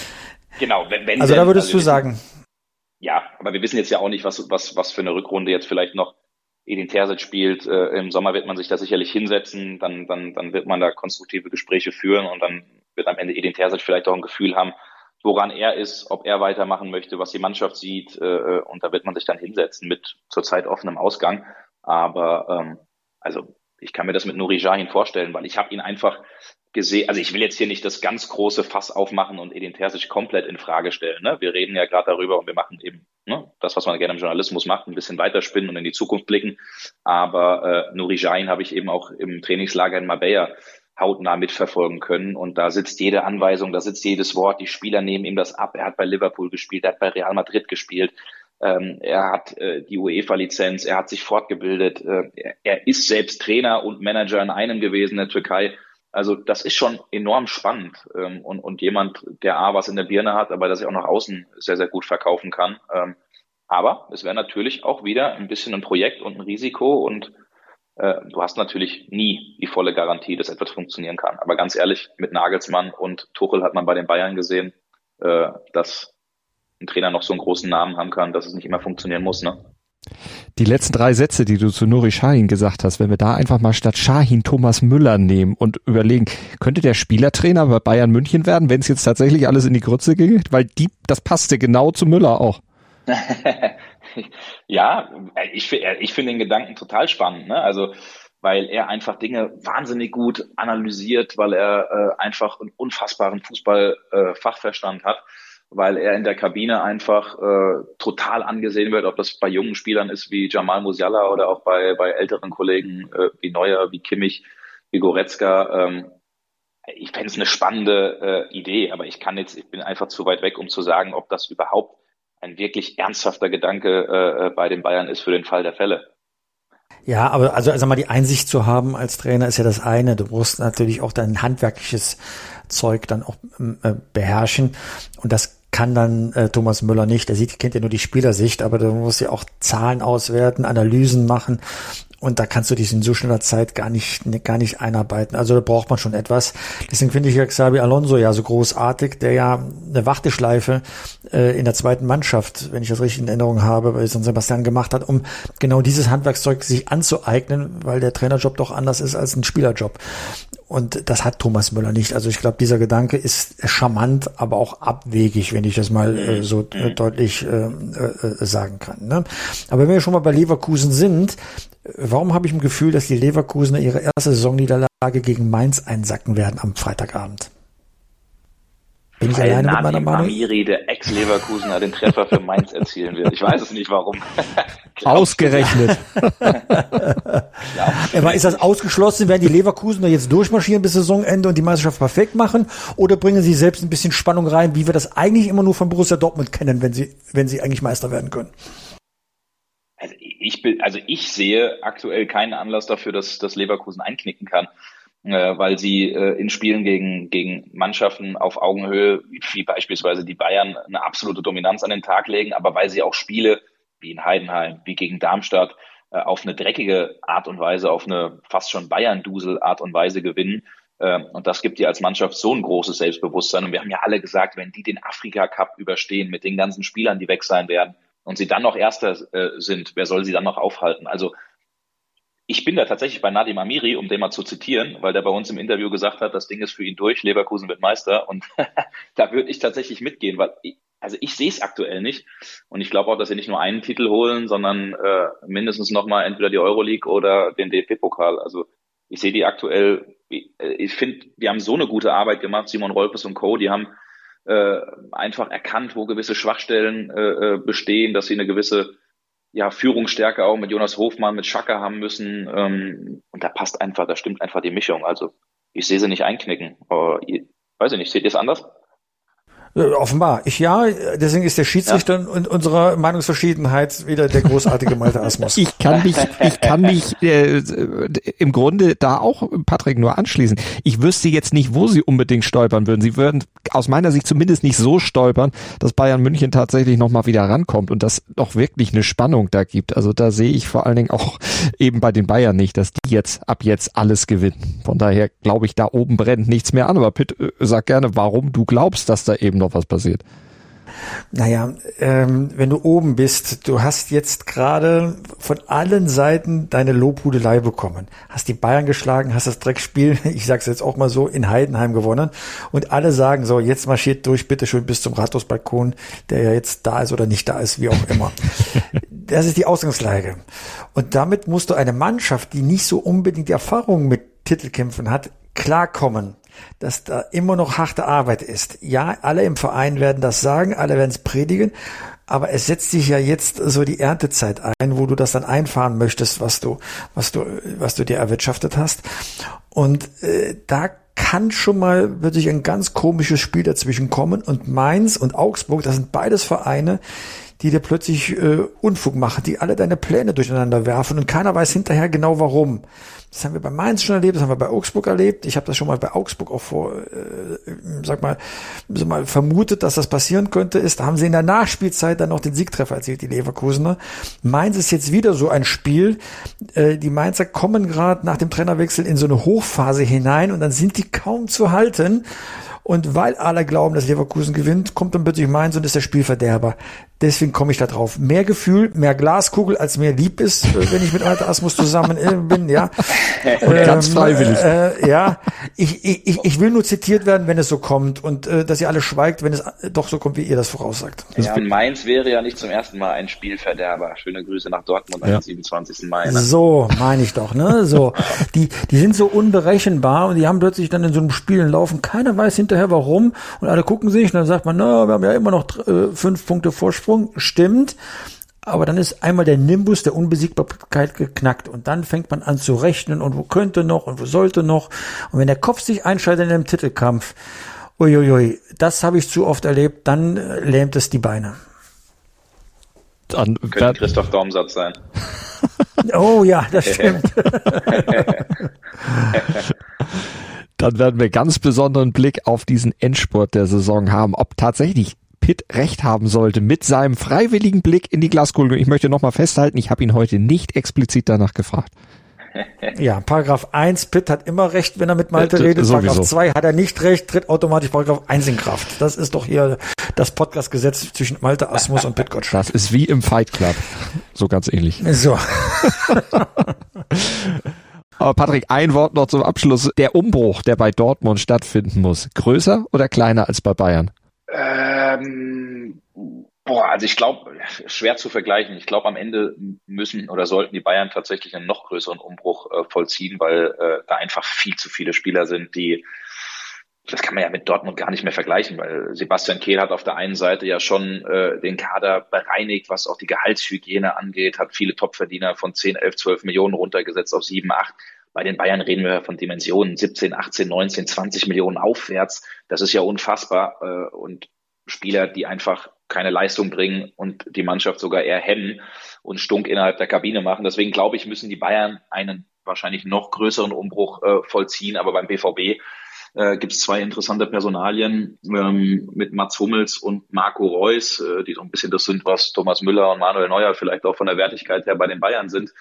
Genau. Wenn, wenn, also da würdest also du sagen. Wissen, ja, aber wir wissen jetzt ja auch nicht, was was was für eine Rückrunde jetzt vielleicht noch Edin Terzic spielt. Äh, Im Sommer wird man sich da sicherlich hinsetzen, dann dann dann wird man da konstruktive Gespräche führen und dann wird am Ende Edin Terzic vielleicht auch ein Gefühl haben, woran er ist, ob er weitermachen möchte, was die Mannschaft sieht, äh, und da wird man sich dann hinsetzen mit zurzeit offenem Ausgang. Aber ähm, also ich kann mir das mit Nuri Sahin vorstellen, weil ich habe ihn einfach gesehen, also ich will jetzt hier nicht das ganz große Fass aufmachen und Edin Terzic komplett in Frage stellen. Ne? Wir reden ja gerade darüber und wir machen eben ne, das, was man gerne im Journalismus macht, ein bisschen weiterspinnen und in die Zukunft blicken. Aber äh, Nuri Sahin habe ich eben auch im Trainingslager in Marbella hautnah mitverfolgen können. Und da sitzt jede Anweisung, da sitzt jedes Wort. Die Spieler nehmen ihm das ab. Er hat bei Liverpool gespielt, er hat bei Real Madrid gespielt. Ähm, er hat äh, die UEFA-Lizenz, er hat sich fortgebildet. Äh, er, er ist selbst Trainer und Manager in einem gewesen in der Türkei. Also das ist schon enorm spannend. Ähm, und, und jemand, der A, was in der Birne hat, aber das sich auch nach außen sehr, sehr gut verkaufen kann. Ähm, aber es wäre natürlich auch wieder ein bisschen ein Projekt und ein Risiko und du hast natürlich nie die volle Garantie, dass etwas funktionieren kann. Aber ganz ehrlich, mit Nagelsmann und Tuchel hat man bei den Bayern gesehen, dass ein Trainer noch so einen großen Namen haben kann, dass es nicht immer funktionieren muss. Ne? Die letzten drei Sätze, die du zu Nuri Sahin gesagt hast, wenn wir da einfach mal statt Sahin Thomas Müller nehmen und überlegen, könnte der Spielertrainer bei Bayern München werden, wenn es jetzt tatsächlich alles in die Grütze ginge? Weil die, das passte genau zu Müller auch. Ja, ich, ich finde den Gedanken total spannend, ne? Also, weil er einfach Dinge wahnsinnig gut analysiert, weil er äh, einfach einen unfassbaren Fußball-Fachverstand äh, hat, weil er in der Kabine einfach äh, total angesehen wird, ob das bei jungen Spielern ist wie Jamal Musiala oder auch bei bei älteren Kollegen äh, wie Neuer, wie Kimmich, wie Goretzka. Ähm, ich fände es eine spannende äh, Idee, aber ich kann jetzt, ich bin einfach zu weit weg, um zu sagen, ob das überhaupt ein wirklich ernsthafter Gedanke äh, bei den Bayern ist für den Fall der Fälle. Ja, aber also sag mal, die Einsicht zu haben als Trainer ist ja das eine. Du musst natürlich auch dein handwerkliches Zeug dann auch äh, beherrschen. Und das kann dann äh, Thomas Müller nicht. Er sieht, kennt ja nur die Spielersicht, aber du musst ja auch Zahlen auswerten, Analysen machen. Und da kannst du dich in so schneller Zeit gar nicht, gar nicht einarbeiten. Also da braucht man schon etwas. Deswegen finde ich ja Xabi Alonso ja so großartig, der ja eine Warteschleife äh, in der zweiten Mannschaft, wenn ich das richtig in Erinnerung habe, bei San Sebastian gemacht hat, um genau dieses Handwerkszeug sich anzueignen, weil der Trainerjob doch anders ist als ein Spielerjob. Und das hat Thomas Müller nicht. Also ich glaube, dieser Gedanke ist charmant, aber auch abwegig, wenn ich das mal äh, so äh, deutlich äh, äh, sagen kann. Ne? Aber wenn wir schon mal bei Leverkusen sind, warum habe ich im Gefühl, dass die Leverkusener ihre erste Saisonniederlage gegen Mainz einsacken werden am Freitagabend? Bin ich Weil alleine Nadim mit meiner Meinung? Amiri, der Ex-Leverkusener, den Treffer für Mainz erzielen wird. Ich weiß es nicht, warum. Ausgerechnet. Aber ist das ausgeschlossen? Werden die Leverkusener jetzt durchmarschieren bis Saisonende und die Meisterschaft perfekt machen? Oder bringen sie selbst ein bisschen Spannung rein, wie wir das eigentlich immer nur von Borussia Dortmund kennen, wenn sie, wenn sie eigentlich Meister werden können? Also ich bin, also ich sehe aktuell keinen Anlass dafür, dass, dass Leverkusen einknicken kann, äh, weil sie äh, in Spielen gegen, gegen Mannschaften auf Augenhöhe, wie beispielsweise die Bayern, eine absolute Dominanz an den Tag legen, aber weil sie auch Spiele wie in Heidenheim, wie gegen Darmstadt, äh, auf eine dreckige Art und Weise, auf eine fast schon Bayern-Dusel-Art und Weise gewinnen. Äh, und das gibt dir als Mannschaft so ein großes Selbstbewusstsein. Und wir haben ja alle gesagt, wenn die den Afrika-Cup überstehen mit den ganzen Spielern, die weg sein werden, und sie dann noch Erster äh, sind, wer soll sie dann noch aufhalten? Also ich bin da tatsächlich bei Nadim Amiri, um den mal zu zitieren, weil der bei uns im Interview gesagt hat, das Ding ist für ihn durch, Leverkusen wird Meister. Und da würde ich tatsächlich mitgehen, weil ich, also ich sehe es aktuell nicht. Und ich glaube auch, dass sie nicht nur einen Titel holen, sondern äh, mindestens nochmal entweder die Euroleague oder den D F B-Pokal. Also ich sehe die aktuell, ich, ich finde, die haben so eine gute Arbeit gemacht, Simon Rolfes und Co., die haben Äh, einfach erkannt, wo gewisse Schwachstellen äh, bestehen, dass sie eine gewisse ja, Führungsstärke auch mit Jonas Hofmann, mit Xhaka haben müssen. Ähm, und da passt einfach, da stimmt einfach die Mischung. Also ich sehe sie nicht einknicken. Aber ich, weiß ich nicht, seht ihr es anders? Offenbar. Ich ja, deswegen ist der Schiedsrichter ja. in unserer Meinungsverschiedenheit wieder der großartige Malte Asmus. Ich kann mich, ich kann mich äh, im Grunde da auch Patrick nur anschließen. Ich wüsste jetzt nicht, wo sie unbedingt stolpern würden. Sie würden aus meiner Sicht zumindest nicht so stolpern, dass Bayern München tatsächlich nochmal wieder rankommt und das doch wirklich eine Spannung da gibt. Also da sehe ich vor allen Dingen auch eben bei den Bayern nicht, dass die jetzt ab jetzt alles gewinnen. Von daher glaube ich, da oben brennt nichts mehr an. Aber Pitt, sag gerne, warum du glaubst, dass da eben noch was passiert. Naja, ähm, wenn du oben bist, du hast jetzt gerade von allen Seiten deine Lobhudelei bekommen. Hast die Bayern geschlagen, hast das Dreckspiel, ich sag's jetzt auch mal so, in Heidenheim gewonnen. Und alle sagen so, jetzt marschiert durch, bitteschön bis zum Rathausbalkon, der ja jetzt da ist oder nicht da ist, wie auch immer. Das ist die Ausgangslage. Und damit musst du eine Mannschaft, die nicht so unbedingt die Erfahrung mit Titelkämpfen hat, klarkommen, dass da immer noch harte Arbeit ist. Ja, alle im Verein werden das sagen, alle werden es predigen, aber es setzt sich ja jetzt so die Erntezeit ein, wo du das dann einfahren möchtest, was du, was du, was du dir erwirtschaftet hast. Und äh, da kann schon mal wirklich ein ganz komisches Spiel dazwischen kommen. Und Mainz und Augsburg, das sind beides Vereine, die dir plötzlich äh, Unfug machen, die alle deine Pläne durcheinander werfen und keiner weiß hinterher genau warum. Das haben wir bei Mainz schon erlebt, das haben wir bei Augsburg erlebt. Ich habe das schon mal bei Augsburg auch vor, äh, sag mal, so mal vermutet, dass das passieren könnte. Ist, da haben sie in der Nachspielzeit dann noch den Siegtreffer erzielt, die Leverkusener. Mainz ist jetzt wieder so ein Spiel. Äh, die Mainzer kommen gerade nach dem Trainerwechsel in so eine Hochphase hinein und dann sind die kaum zu halten. Und weil alle glauben, dass Leverkusen gewinnt, kommt dann plötzlich Mainz und ist der Spielverderber. Deswegen komme ich da drauf. Mehr Gefühl, mehr Glaskugel, als mir lieb ist, wenn ich mit Malte Asmus zusammen bin, ja. Und ähm, ganz freiwillig. Äh, ja, ich, ich, ich will nur zitiert werden, wenn es so kommt und äh, dass ihr alle schweigt, wenn es doch so kommt, wie ihr das voraussagt. Ja, und Mainz wäre ja nicht zum ersten Mal ein Spielverderber. Schöne Grüße nach Dortmund am ja. siebenundzwanzigsten Mai. Ne? So, meine ich doch, ne? So, die, die sind so unberechenbar und die haben plötzlich dann in so einem Spiel laufen. Keiner weiß hinterher warum und alle gucken sich und dann sagt man, na, wir haben ja immer noch äh, fünf Punkte Vorsprung. Stimmt, aber dann ist einmal der Nimbus der Unbesiegbarkeit geknackt und dann fängt man an zu rechnen und wo könnte noch und wo sollte noch und wenn der Kopf sich einschaltet in einem Titelkampf, uiuiui, das habe ich zu oft erlebt, dann lähmt es die Beine. Dann könnte Christoph Daumsatz sein. Oh ja, das stimmt. Dann werden wir ganz besonderen Blick auf diesen Endspurt der Saison haben, ob tatsächlich Pitt recht haben sollte mit seinem freiwilligen Blick in die Glaskugel. Ich möchte nochmal festhalten, ich habe ihn heute nicht explizit danach gefragt. Ja, Paragraph eins, Pitt hat immer recht, wenn er mit Malte äh, redet. sowieso. Paragraph zwei hat er nicht recht, tritt automatisch Paragraph eins in Kraft. Das ist doch hier das Podcast-Gesetz zwischen Malte Asmus und Pitt Gottschalk. Das ist wie im Fight Club. So ganz ähnlich. So. Aber Patrick, ein Wort noch zum Abschluss. Der Umbruch, der bei Dortmund stattfinden muss, größer oder kleiner als bei Bayern? Ähm, boah, also ich glaube, schwer zu vergleichen. Ich glaube, am Ende müssen oder sollten die Bayern tatsächlich einen noch größeren Umbruch äh, vollziehen, weil äh, da einfach viel zu viele Spieler sind, die, das kann man ja mit Dortmund gar nicht mehr vergleichen, weil Sebastian Kehl hat auf der einen Seite ja schon äh, den Kader bereinigt, was auch die Gehaltshygiene angeht, hat viele Topverdiener von zehn, elf, zwölf Millionen runtergesetzt auf sieben, acht. Bei den Bayern reden wir von Dimensionen siebzehn, achtzehn, neunzehn, zwanzig Millionen aufwärts. Das ist ja unfassbar. Äh, und Spieler, die einfach keine Leistung bringen und die Mannschaft sogar eher hemmen und Stunk innerhalb der Kabine machen. Deswegen glaube ich, müssen die Bayern einen wahrscheinlich noch größeren Umbruch äh, vollziehen. Aber beim B V B äh, gibt es zwei interessante Personalien ähm, mit Mats Hummels und Marco Reus, äh, die so ein bisschen das sind, was Thomas Müller und Manuel Neuer vielleicht auch von der Wertigkeit her bei den Bayern sind.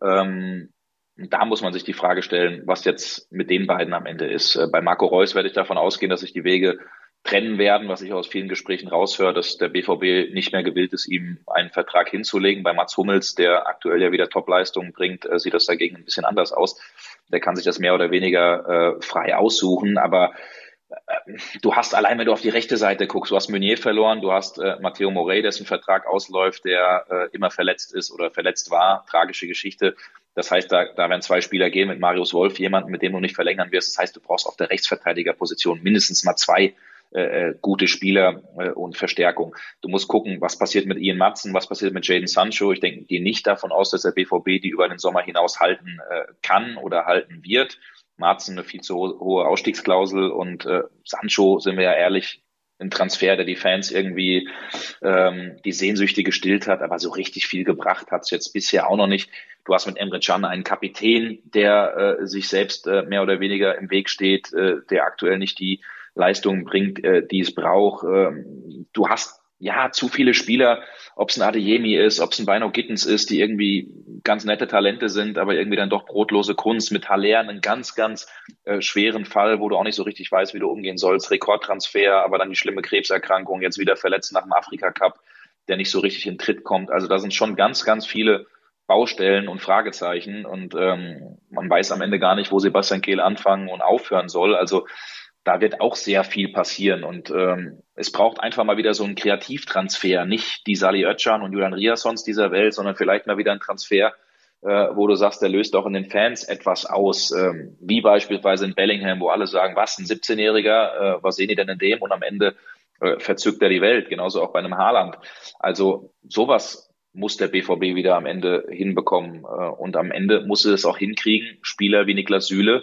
Ähm, Da muss man sich die Frage stellen, was jetzt mit den beiden am Ende ist. Bei Marco Reus werde ich davon ausgehen, dass sich die Wege trennen werden, was ich aus vielen Gesprächen raushöre, dass der B V B nicht mehr gewillt ist, ihm einen Vertrag hinzulegen. Bei Mats Hummels, der aktuell ja wieder Top-Leistungen bringt, sieht das dagegen ein bisschen anders aus. Der kann sich das mehr oder weniger äh, frei aussuchen, aber äh, du hast allein, wenn du auf die rechte Seite guckst, du hast Meunier verloren, du hast äh, Matteo Morey, dessen Vertrag ausläuft, der äh, immer verletzt ist oder verletzt war, tragische Geschichte. Das heißt, da, da werden zwei Spieler gehen mit Marius Wolf, jemanden, mit dem du nicht verlängern wirst. Das heißt, du brauchst auf der Rechtsverteidigerposition mindestens mal zwei äh, gute Spieler äh, und Verstärkung. Du musst gucken, was passiert mit Ian Madsen, was passiert mit Jadon Sancho. Ich denke, gehe nicht davon aus, dass der B V B die über den Sommer hinaus halten äh, kann oder halten wird. Madsen eine viel zu ho- hohe Ausstiegsklausel und äh, Sancho, sind wir ja ehrlich, ein Transfer, der die Fans irgendwie ähm, die Sehnsüchte gestillt hat, aber so richtig viel gebracht hat es jetzt bisher auch noch nicht. Du hast mit Emre Can einen Kapitän, der äh, sich selbst äh, mehr oder weniger im Weg steht, äh, der aktuell nicht die Leistungen bringt, äh, die es braucht. Ähm, du hast ja zu viele Spieler, ob es ein Adeyemi ist, ob es ein Bino Gittens ist, die irgendwie ganz nette Talente sind, aber irgendwie dann doch brotlose Kunst. Mit Haller einen ganz, ganz äh, schweren Fall, wo du auch nicht so richtig weißt, wie du umgehen sollst. Rekordtransfer, aber dann die schlimme Krebserkrankung, jetzt wieder verletzt nach dem Afrika-Cup, der nicht so richtig in Tritt kommt. Also da sind schon ganz, ganz viele Baustellen und Fragezeichen und ähm, man weiß am Ende gar nicht, wo Sebastian Kehl anfangen und aufhören soll. Also da wird auch sehr viel passieren und ähm, es braucht einfach mal wieder so einen Kreativtransfer, nicht die Salih Özcan und Julian Riasons dieser Welt, sondern vielleicht mal wieder ein Transfer, äh, wo du sagst, der löst auch in den Fans etwas aus, ähm, wie beispielsweise in Bellingham, wo alle sagen, was, ein siebzehnjähriger, äh, was sehen die denn in dem? Und am Ende äh, verzückt er die Welt, genauso auch bei einem Haaland. Also sowas muss der B V B wieder am Ende hinbekommen äh, und am Ende muss es auch hinkriegen, Spieler wie Niklas Süle,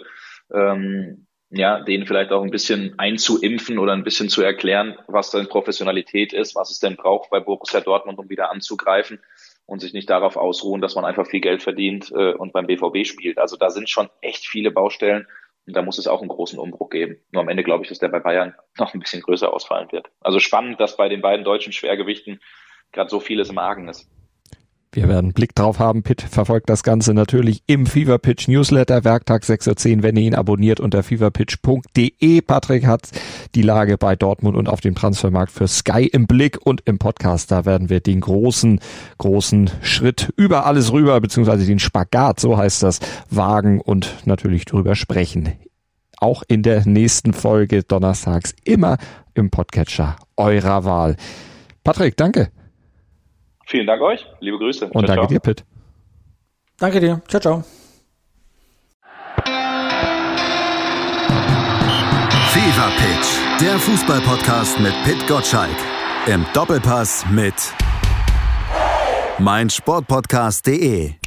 ähm, ja, denen vielleicht auch ein bisschen einzuimpfen oder ein bisschen zu erklären, was denn Professionalität ist, was es denn braucht bei Borussia Dortmund, um wieder anzugreifen und sich nicht darauf ausruhen, dass man einfach viel Geld verdient äh, und beim B V B spielt. Also da sind schon echt viele Baustellen und da muss es auch einen großen Umbruch geben. Nur am Ende glaube ich, dass der bei Bayern noch ein bisschen größer ausfallen wird. Also spannend, dass bei den beiden deutschen Schwergewichten gerade so vieles im Argen ist. Wir werden einen Blick drauf haben. Pitt verfolgt das Ganze natürlich im Fever Pitch Newsletter, Werktag sechs Uhr zehn, wenn ihr ihn abonniert unter feverpitch punkt de. Patrick hat die Lage bei Dortmund und auf dem Transfermarkt für Sky im Blick und im Podcast, da werden wir den großen, großen Schritt über alles rüber, beziehungsweise den Spagat, so heißt das, wagen und natürlich drüber sprechen. Auch in der nächsten Folge donnerstags immer im Podcatcher eurer Wahl. Patrick, danke. Vielen Dank euch, liebe Grüße. Und ciao, danke ciao. dir, Pitt. Danke dir, ciao, ciao. Fever Pitch, der Fußballpodcast mit Pitt Gottschalk. Im Doppelpass mit meinsportpodcast punkt de.